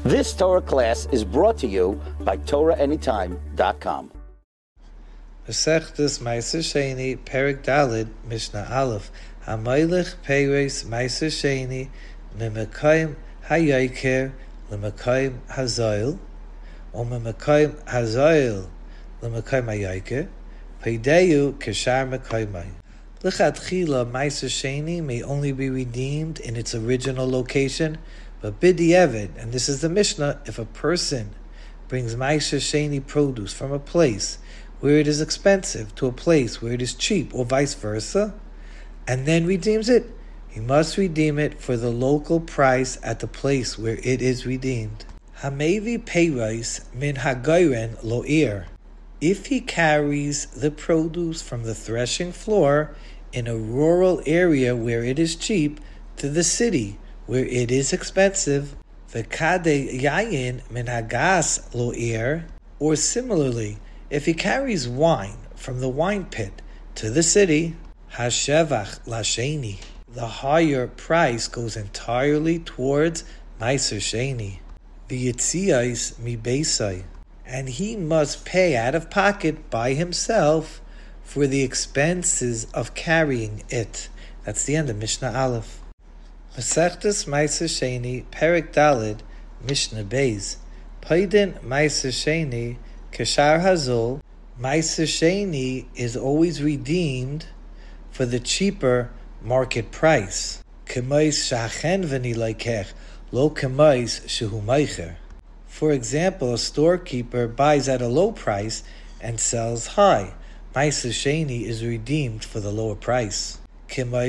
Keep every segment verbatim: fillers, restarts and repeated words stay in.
This Torah class is brought to you by Torah Anytime dot com. Masechtas Meiser Sheni, Perek Daled, Mishnah Aleph. Hamoilech Peres Meiser Sheni, Memekayim Hayoker, Lemekayim Hazoil, or Memekayim Hazoil, Lemekayim Hayoker, Peideyu Keshar Mekaymai. Lechatchila Meiser Sheni may only be redeemed in its original location, but B'diavad, and this is the Mishnah, if a person brings Meiser Sheni produce from a place where it is expensive to a place where it is cheap, or vice versa, and then redeems it, he must redeem it for the local price at the place where it is redeemed. Hamevi Peiros min Hagoyren Lo'ir. If he carries the produce from the threshing floor in a rural area where it is cheap to the city where it is expensive, v'kade yayin min hagas lo'ir, or similarly, if he carries wine from the wine pit to the city, hashevach lasheni, the higher price goes entirely towards meiser sheni, v'yitzias mi beisai, and he must pay out of pocket by himself for the expenses of carrying it. That's the end of Mishnah Aleph. Masechtas Meiser Sheni, Perek Daled, Mishnah Beis. Paidin Meiser Sheni, Keshar Hazol. Meiser Sheni is always redeemed for the cheaper market price. Kemais shachen v'ni laikech, lo kemais shehu meicher. For example, a storekeeper buys at a low price and sells high. Meiser Sheni is redeemed for the lower price. Another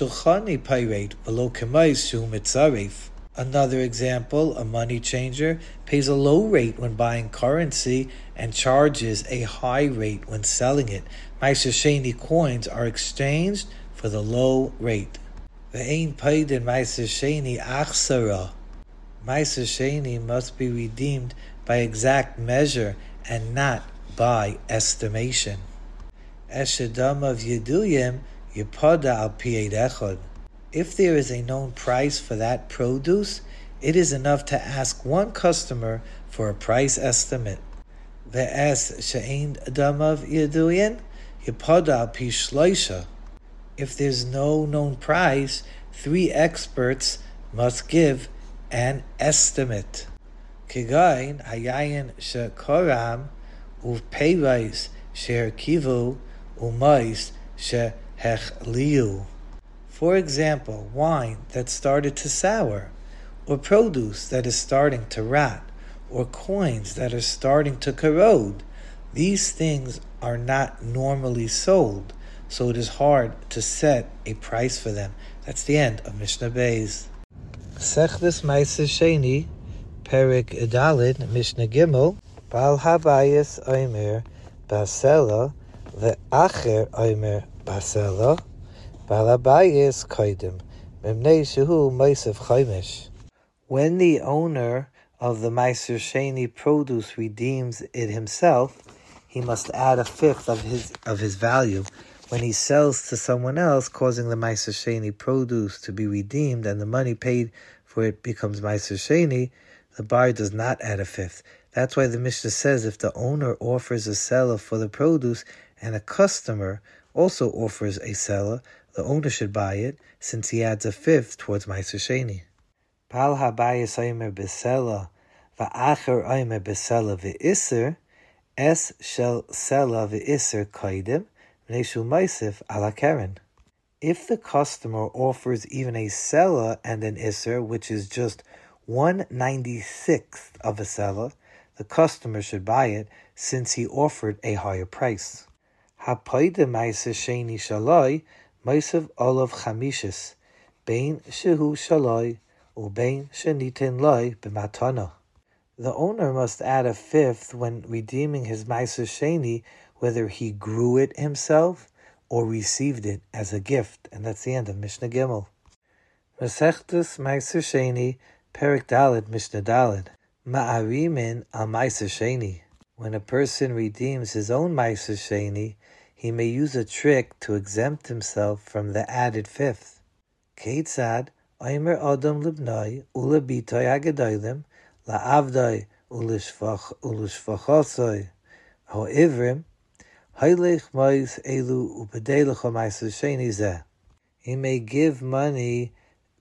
example, a money changer pays a low rate when buying currency and charges a high rate when selling it. Meiser Sheni coins are exchanged for the low rate. Ve'ein paidin Meiser Sheni achsara. Meiser Sheni must be redeemed by exact measure and not by estimation. Eshedamav Yeduyim Yipada al Pied Echad. If there is a known price for that produce, it is enough to ask one customer for a price estimate. Ve'es she'ein damav Yeduyin Yipada al Pi Shloisha. If there's no known price, three experts must give an estimate. Kigain hayayin she'koram uvpeirais she'erkivu umais she'hechliu. For example, wine that started to sour, or produce that is starting to rot, or coins that are starting to corrode. These things are not normally sold, so it is hard to set a price for them. That's the end of Mishnah Beis. Sechtes Meiser Sheni, Perek Daled, Mishnah Gimel. Bal Habayis Omer Basela, ve'acher Omer Basela, Bal Habayis Kodim, Memnei Shehu Meisev Chaimish. When the owner of the Meiser Sheni produce redeems it himself, he must add a fifth of his of his value. When he sells to someone else, causing the Meiser Sheni produce to be redeemed and the money paid for it becomes Meiser Sheni, the buyer does not add a fifth. That's why the Mishnah says if the owner offers a seller for the produce and a customer also offers a seller, the owner should buy it since he adds a fifth towards Meiser Sheni. Bal habayis omer besela va'acher omer besela ve'iser es shel sela ve'iser koidim v'neshu meisif ala keren. If the customer offers even a seller and an iser, which is just one ninety-sixth of a seller, the customer should buy it since he offered a higher price. Hapoide meiser sheni shaloi meisav olav chamishis bein shehu shaloi ubein shenitin loi b'matana. The owner must add a fifth when redeeming his meiser sheni, whether he grew it himself or received it as a gift, and that's the end of Mishnah Gimel. Masechtas Meiser Sheni, Perek Daled, Mishnah Daled. Ma'arimin al Meiser Sheni. When a person redeems his own Meiser Sheni, he may use a trick to exempt himself from the added fifth. Keitzad Omer Adam Libnai Ula Bitoy Agadolim la'avdai ulishvachosoi ho'ivrim, haylech mois elu upedelech ha'maiser sheni zeh. He may give money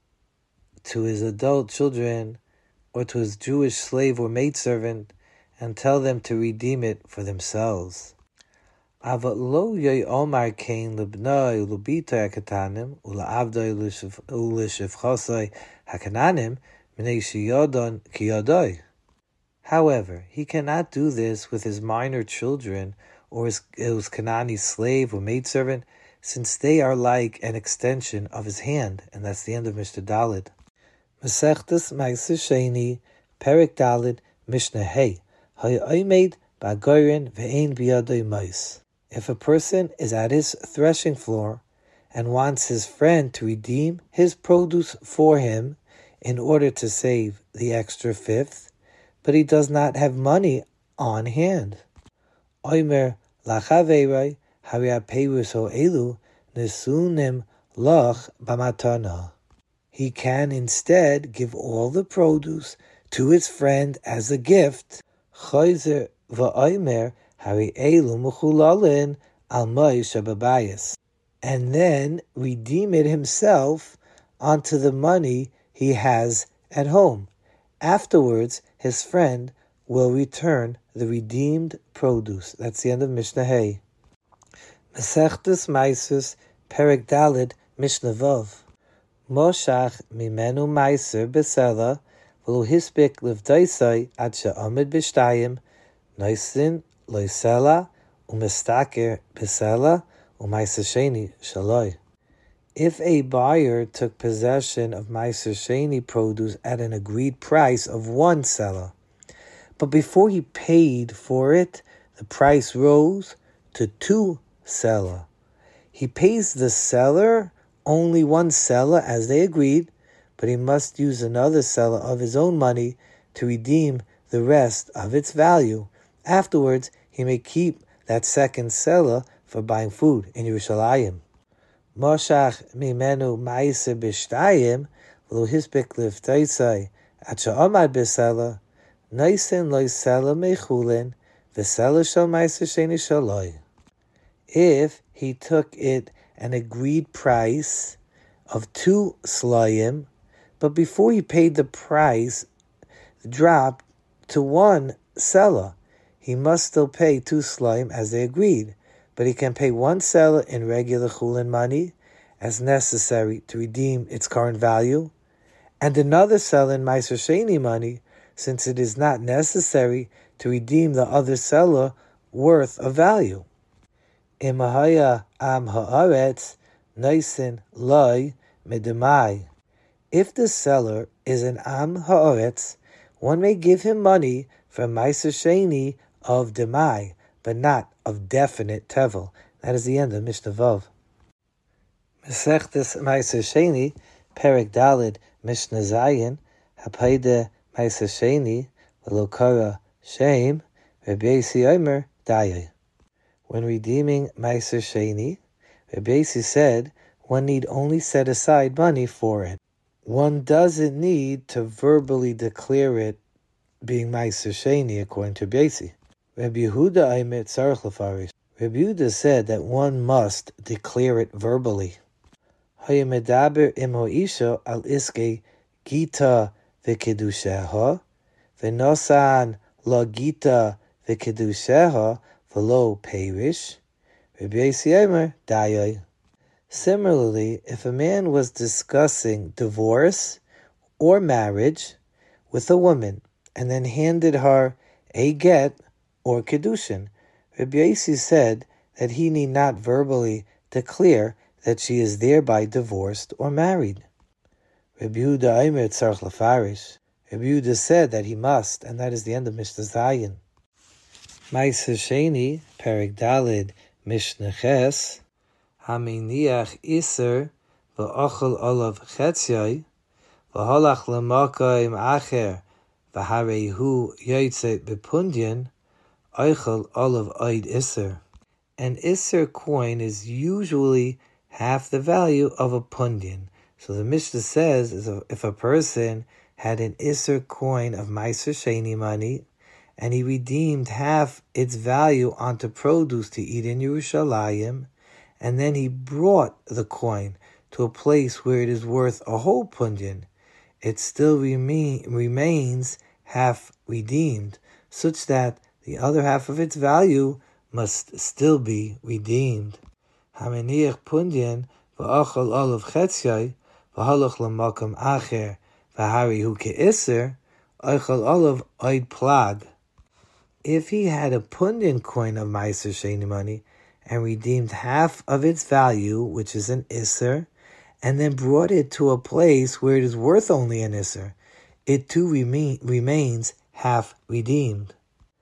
to his adult children or to his Jewish slave or maidservant and tell them to redeem it for themselves. Avat lo yoy omar kain lebnoi lubita hakatanim ula'avdoi ulishivchosoi hakananim minei shiyodon kiyodoi. However, he cannot do this with his minor children or his, his Kanani slave or maidservant, since they are like an extension of his hand, and that's the end of Mishnah Daled. Masechtas Ma'aser Sheni, Perek Daled, Mishnah Hey, Ha'omed ba'goren ve'ein biyadoi mais. If a person is at his threshing floor and wants his friend to redeem his produce for him in order to save the extra fifth, but he does not have money on hand, Omer lachaveiroi Haria Peirus ho elu nesunim lach bamatana. He can instead give all the produce to his friend as a gift. Chayzer va'omer hari elu mechulalin al moish hababayis, and then redeem it himself onto the money he has at home. Afterwards, his friend will return the redeemed produce. That's the end of Mishnah Hey. Masechtas Maisus, Perek Daled, Mishnah Vav. Moshach mimenu maiser besela, v'lo hispik livdaisai ad she'amid b'shtayim, noisin loisela, umestaker besela, umaiser sheni shaloi. If a buyer took possession of maiser sheni produce at an agreed price of one selah, but before he paid for it, the price rose to two selah, he pays the seller only one selah as they agreed, but he must use another selah of his own money to redeem the rest of its value. Afterwards, he may keep that second selah for buying food in Yerushalayim. Moshach mimenu ma'aser b'shtayim v'lo hispik livtaisai at she'amad b'selah noisen lo selah mechulin v'selah shel ma'aser sheni shaloi. If he took it an agreed price of two slayim, but before he paid the price dropped to one selah, he must still pay two slayim as they agreed, but he can pay one selah in regular chulin money as necessary to redeem its current value, and another selah in ma'aser sheni money since it is not necessary to redeem the other selah worth of value. Imahaya am haaretz noisin loy medemai. If the seller is an am haaretz, one may give him money from ma'aser sheni of demai, but not of definite tevel. That is the end of Mishnah Vav. Masechtas ma'aser sheni, Perek Daled, Mishnah Zayin, Hapaida ma'aser sheni, v'lo kara shem, Rabbi Yosi Omer dayai. When redeeming ma'aser sheni, Rabbi Yosi said one need only set aside money for it. One doesn't need to verbally declare it being ma'aser sheni, according to Rabbi Yosi. Rabbi Yehuda Aimet Tzarech Lefarish. Rabbi Yehuda said that one must declare it verbally. Hayemedaber im ho'isha al iske gita v'kedusheha v'nosan la gita v'kedusheha v'lo perish. Rabbi Yosi Omer dayai. Similarly, if a man was discussing divorce or marriage with a woman and then handed her a get or kedushin, Rabbi Yosi said that he need not verbally declare that she is thereby divorced or married. Rabbi Yehuda Omer Tzarech Lefarish. Rabbi Yehuda said that he must, and that is the end of Mishnah Zayin. Ma'aser sheni, Perek Daled, Mishnah Ches, Haminiach Iser, V'ochel olav chetziyai, V'holach l'makayim acher, V'harehu yoytze b'pundyan, Eichel olav oid Iser. An Iser coin is usually half the value of a pundyan. So the Mishnah says, is if a person had an Isser coin of Meiser Sheni money, and he redeemed half its value onto produce to eat in Yerushalayim, and then he brought the coin to a place where it is worth a whole punyan, it still remain, remains half redeemed, such that the other half of its value must still be redeemed. Hameniach punyan v'achal olav chetzai v'halach l'makam acher v'hari hu ke'isser ochal olav oid plag. If he had a punyan coin of Meiser Sheni money and redeemed half of its value, which is an isser, and then brought it to a place where it is worth only an isser, it too remain, remains half redeemed.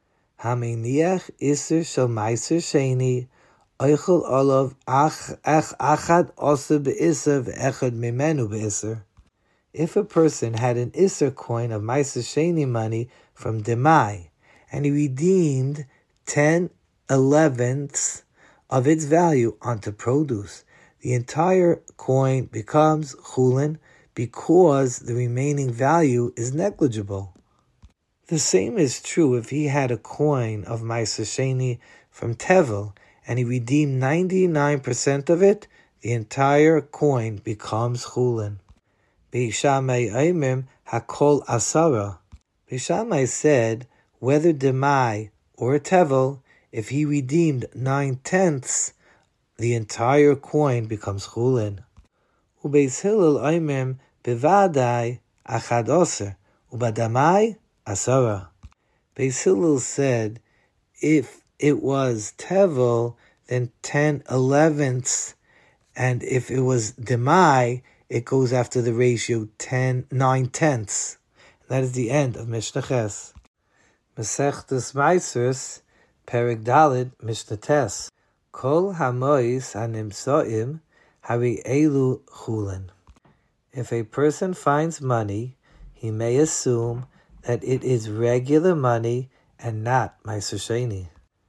Hameniach isser shel Meiser Sheni oichel olav ach achad oser be'isser ve'echad mimenu be'isser. If a person had an isser coin of Meiser Sheni money from Demai, and he redeemed ten elevenths of its value onto produce, the entire coin becomes chulin because the remaining value is negligible. The same is true if he had a coin of Meiser Sheni from Tevel, and he redeemed ninety-nine percent of it, the entire coin becomes chulin. Beishamai Aimim Hakol Asara. Beishamai said, whether Demai or Tevel, if he redeemed nine-tenths, the entire coin becomes chulin. Ubeis Hillel Aimim Bevadai Achad Oser, Ubadamai Asara. Beis Hillel said, if it was Tevel, then ten elevenths, and if it was Demai, it goes after the ratio ten nine tenths. That is the end of Mishnah Ches. Masechtas Maasros, Perek Daled, Mishnah Tes. Kol hamois hanimsoim hari elu chulin. If a person finds money, he may assume that it is regular money and not Meiser Sheni.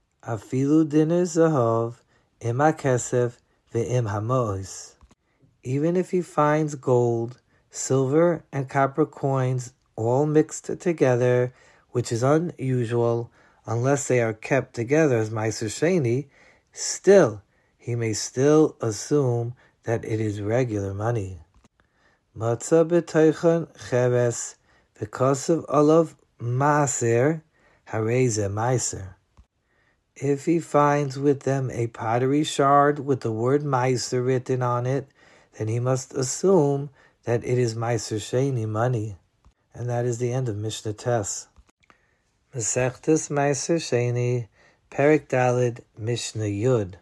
Afilu diner zahav im hakesef ve'im hamois. Even if he finds gold, silver, and copper coins all mixed together, which is unusual unless they are kept together as Meiser Sheni, still, he may still assume that it is regular money. Matzah b'toichan cheres v'kosav olav maaser hareze meiser. If he finds with them a pottery shard with the word meiser written on it, then he must assume that it is Meiser Sheni money. And that is the end of Mishnah Tes. Masechtas Meiser Sheni, Perek Daled, Mishnah Yud.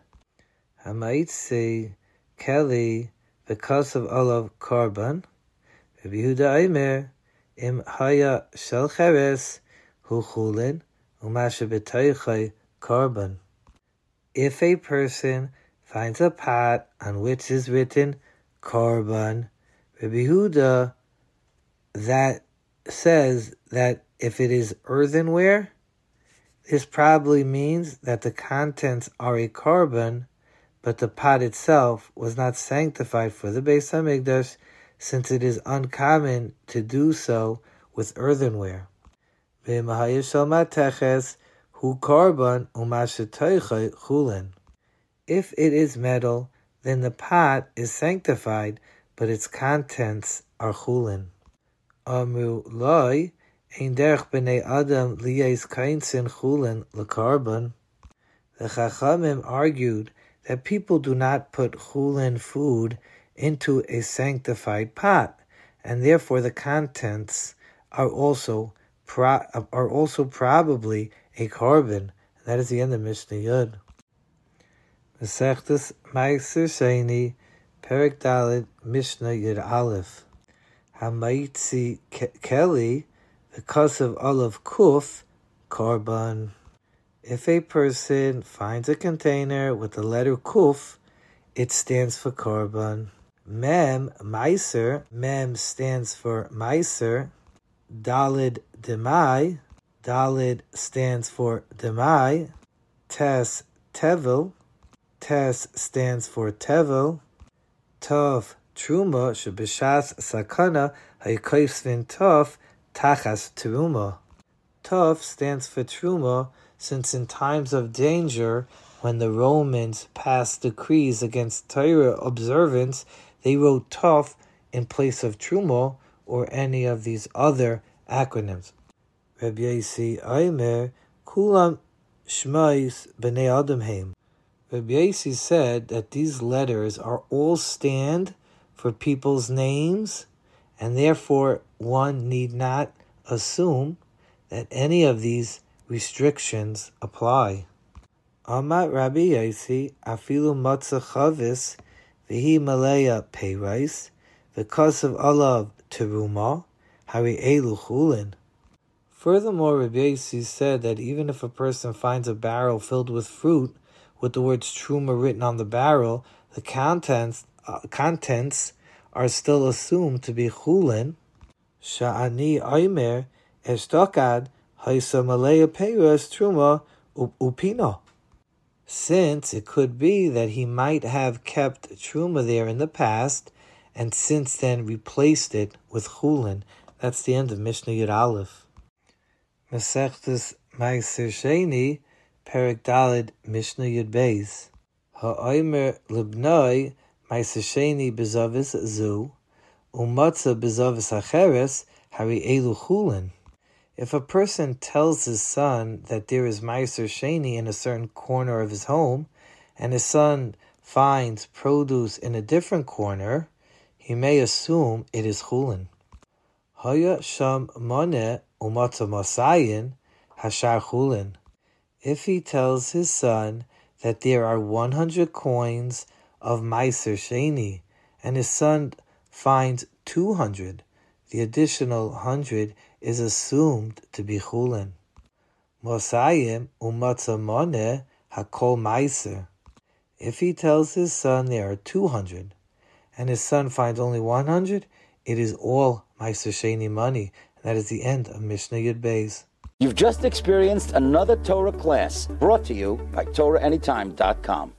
Hamaitzi Keli v'kosav olav korban. Rabbi Yehuda Aimer im haya shel cheres hu chulin umashe b'toichai korban. If a person finds a pot on which is written korban, Rabbi Yehuda that says that if it is earthenware, this probably means that the contents are a korban, but the pot itself was not sanctified for the Beis HaMikdash, since it is uncommon to do so with earthenware. V'imahaya shel mateches hu korban umashetaychai chulin. If it is metal, then the pot is sanctified, but its contents are chulin. Amru loy ein derech b'nei adam liyes kainsin chulin lekarban. The Chachamim argued that people do not put chulin food into a sanctified pot, and therefore the contents are also pro- are also probably a korban. That is the end of Mishnah Yud. Masechtas Meiser Sheni, Perek Daled, Mishnah Yud Aleph. Hamaitzi Keli, the kosav olav kuf, korban. If a person finds a container with the letter kuf, it stands for korban. Mem, meiser, mem stands for meiser. Dalid, demai, dalid stands for demai. Tes, tevel, tes stands for tevel. Tov, Truma shebishas sakana haykoisvin tov tachas teruma. Tov stands for Truma, since in times of danger, when the Romans passed decrees against Torah observance, they wrote Tov in place of Truma or any of these other acronyms. Rabbi Yossi Aimer, Kulam Shmais B'nei Adam Heim. Rabbi Yossi said that these letters are all stand for people's names, and therefore one need not assume that any of these restrictions apply. Amar Rabbi Yossi, Afilu Matzah Chavis, V'hi Maleya Peirais, because of Alav Teruma, Hari Elu Chulin. Furthermore, Rabbi Yossi said that even if a person finds a barrel filled with fruit with the words Truma written on the barrel, the contents uh, contents are still assumed to be Chulin. Sha'ani Aimer Eshtokad Haisa Malaya Peiras Truma Upina. Since it could be that he might have kept Truma there in the past, and since then replaced it with Chulin. That's the end of Mishnah Yud Aleph. Masechtas Ma'aser Sheni, Perek Daled, Mishnah Yud Beis. Ha'omer Libnoi, Ma'aser Sheni Bezavis Zu, Umatza Bezavis Acheres, Hari Elu Chulin. If a person tells his son that there is Ma'aser Sheni in a certain corner of his home, and his son finds produce in a different corner, he may assume it is Chulin. Haya Sham Moneh Umatza Masayin Hashar Chulin. If he tells his son that there are one hundred coins of Ma'aser Sheni, and his son finds two hundred, the additional one hundred is assumed to be Chulin. Mosayim Umatza Moneh Hakol Ma'aser. If he tells his son there are two hundred, and his son finds only one hundred, it is all Ma'aser Sheni money. And that is the end of Mishnah Yud Beis. You've just experienced another Torah class brought to you by Torah Anytime dot com.